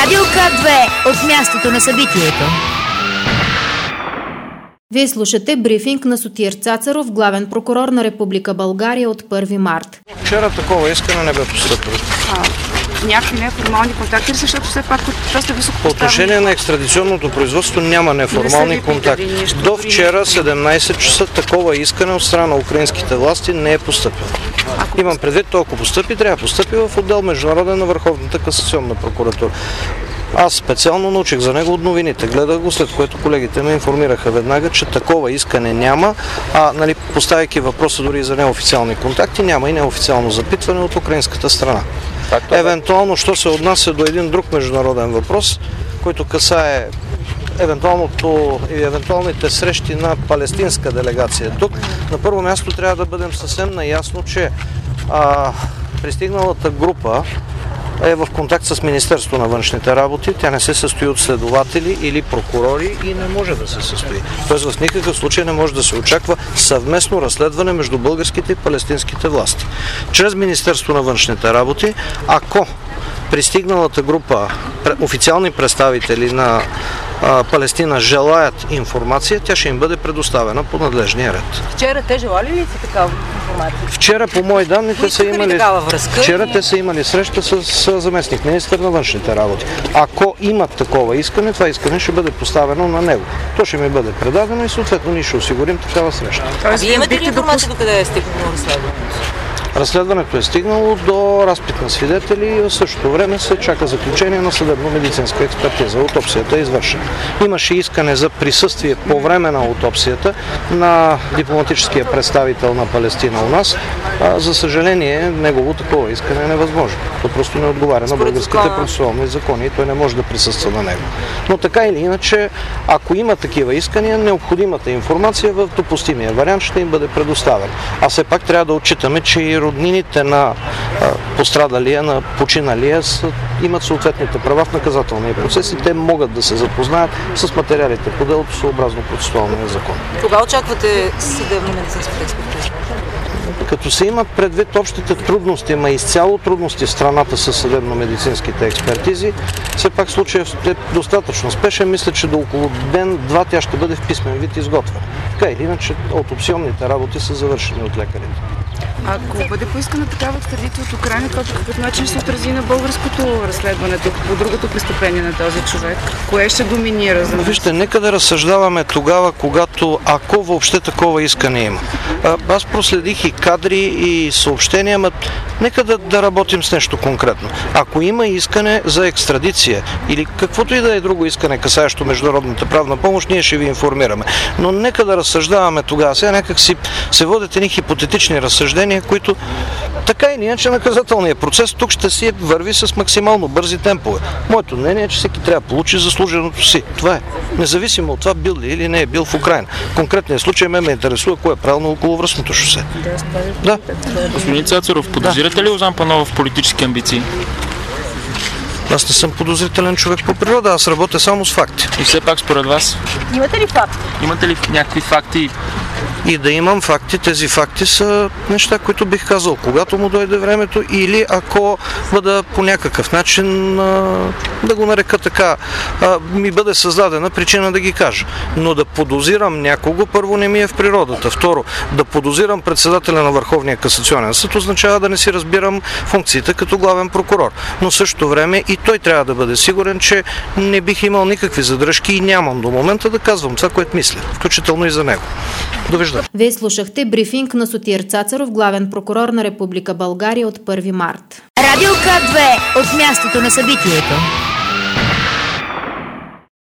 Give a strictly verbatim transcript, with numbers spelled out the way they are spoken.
Радио К две от мястото на събитието. Вие слушате брифинг на Сотир Цацаров, главен прокурор на Република България от първи март. Вчера такова искане не бе постъпило. Някакви неформални контакти, защото все пак доста високо По отношение на екстрадиционното производство няма неформални контакти. До вчера седемнайсет часа такова искане от страна на украинските власти не е постъпило. Имам предвид, толкова постъпи, трябва да постъпи в отдел Международен на Върховната касационна прокуратура. Аз специално научих за него от новините, гледах го, след което колегите ме информираха веднага, че такова искане няма, а нали, поставяйки въпроса дори за неофициални контакти, няма и неофициално запитване от украинската страна. Евентуално, що се отнася до един друг международен въпрос, който касае евентуалното и евентуалните срещи на палестинска делегация тук, на първо място трябва да бъдем съвсем наясно, че а, пристигналата група е в контакт с Министерството на външните работи. Тя не се състои от следователи или прокурори и не може да се състои. Тоест в никакъв случай не може да се очаква съвместно разследване между българските и палестинските власти. Чрез Министерството на външните работи, ако пристигналата група официални представители на а, Палестина желаят информация, тя ще им бъде предоставена по надлежния ред. Вчера те желали ли са такава информация? Вчера, по мои данни, те са имали, вчера те са имали среща с, с заместник министър на външните работи. Ако имат такова искане, това искане ще бъде поставено на него. То ще ми бъде предадено и съответно ние ще осигурим такава среща. А вие имате ли информация до къде е стигнало разследването? Разследването е стигнало до разпит на свидетели и в същото време се чака заключение на съдебно-медицинска експертиза. Аутопсията е извършена. Имаше искане за присъствие по време на аутопсията на дипломатическия представител на Палестина у нас. А, за съжаление, негово такова искане е невъзможно. То просто не отговаря на българските процесуални закони и той не може да присъства на него. Но така или иначе, ако има такива искания, необходимата информация в допустимия вариант ще им бъде предоставена. А все пак трябва да отчитаме, че и роднините на а, пострадалия, на починалия са, имат съответните права в наказателния процес и те могат да се запознаят с материалите по делото съобразно процесуалния закон. Кога очаквате съдебно-медицинската експертиза? Като се имат предвид общите трудности, ма изцяло трудности в страната с съдебно-медицинските експертизи, все пак случаят е достатъчно спешен. Мисля, че до около ден-два тя ще бъде в писмен вид изготвена. Така или иначе, аутопсионните работи са завършени от лекарите. Ако бъде поискана такава екстрадиция от Украйна, то по какъв начин се отрази на българското разследване, по другото престъпление на този човек? Кое ще доминира за нас? Вижте, нека да разсъждаваме тогава, когато, ако въобще такова искане има. А, аз проследих и кадри, и съобщения, но нека да, да работим с нещо конкретно. Ако има искане за екстрадиция или каквото и да е друго искане, касаещо международната правна помощ, ние ще ви информираме. Но нека да разсъждаваме тогава. Сега някак си се водят едни хипотетични разсъждения, които така или иначе наказателният процес тук ще си върви с максимално бързи темпове. Моето мнение е, че всеки трябва да получи заслуженото си. Това е. Независимо от това бил ли или не е бил в Украйна. Конкретният случай ме ме интересува кое е правилно околовръстното шосе. Да. Господин Цацаров, подозирате да. ли Лозан Панов в политически амбиции? Аз не съм подозрителен човек по природа, аз работя само с факти. И все пак според вас? Имате ли факти? Имате ли някакви факти? И да имам факти, тези факти са неща, които бих казал, когато му дойде времето, или ако бъда по някакъв начин, а, да го нарека така, а, ми бъде създадена причина да ги кажа. Но да подозирам някого, първо не ми е в природата. Второ, да подозирам председателя на Върховния касационен съд означава да не си разбирам функциите като главен прокурор. Но в същото време и той трябва да бъде сигурен, че не бих имал никакви задръжки и нямам до момента да казвам това, което мисля, включително и за него. Довиждане. Вие слушахте брифинг на Сотир Цацаров, главен прокурор на Република България от първи март. Радио К две от мястото на събитието.